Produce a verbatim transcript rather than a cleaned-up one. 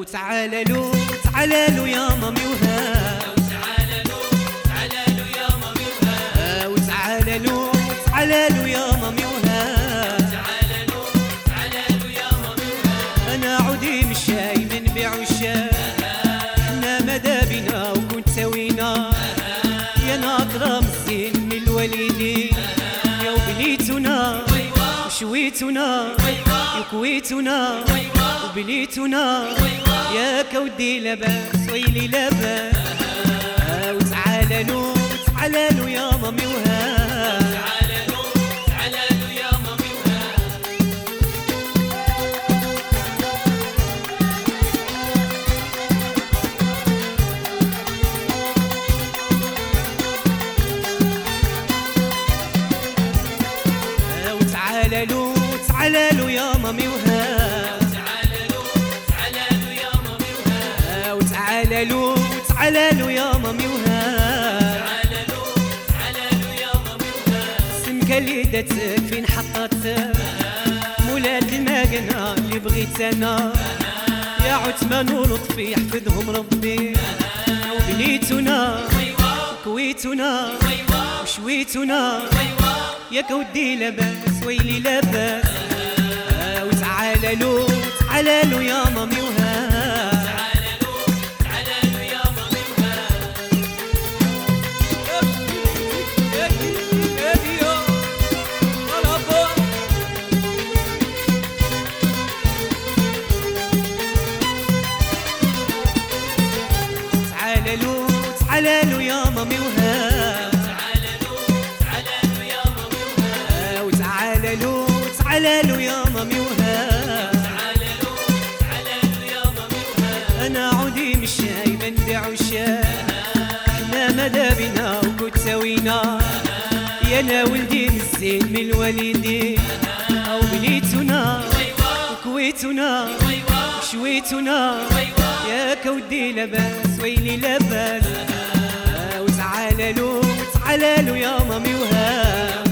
وتعاللوا تعاللوا يا مامي وها، وتعاللوا تعاللوا يا مامي وها، وتعاللوا تعاللوا يا مامي وها، تعاللوا تعاللوا يا مامي وها. انا عودي مشاي من بيع وشاي، حنا ماذا بينا وكنت سوينا، يا ناطرة مزين من الوالدين، يا وبنيتنا وشويتنا وكويتنا وبنيتنا، يا كودي لباس ويلي لباس، وتعاللوا تعاللوا يا مامي وها، تعاللوا تعاللوا يا مامي وها. وتعاللوا تعاللوا يا مامي وها، تعاللوا تعاللوا يا مامي وها، وتعاللوا تعاللوا يا مامي وها، تعاللوا تعاللوا يا مامي وها. سمكة اللي داتك فين حطاتك، مولات الماقنة اللي بغيت انا، يا عثمان ولطفي يحفظهم ربي، وبنيتنا وكويتنا وشويتنا، يا كودي لباس ويلي لباس، وتعاللوا تعاللوا يا مامي وها، تعاللوا تعاللوا يا مامي وها. تعاللوا تعاللوا يا مامي وها، تعاللوا تعاللوا يا مامي وها، وتعاللوا تعاللوا يا مامي وها، تعاللوا تعاللوا يا مامي وها. انا عودي مشاي من بيع وشاي، حنا ماذا بينا وكنت سوينا، يا انا ولدي مزين من الوالدين، او بنيتنا وكويتنا وشويتنا، يا كودي لباس ويلي لباس، وتعاللوا تعاللوا يا مامي وها.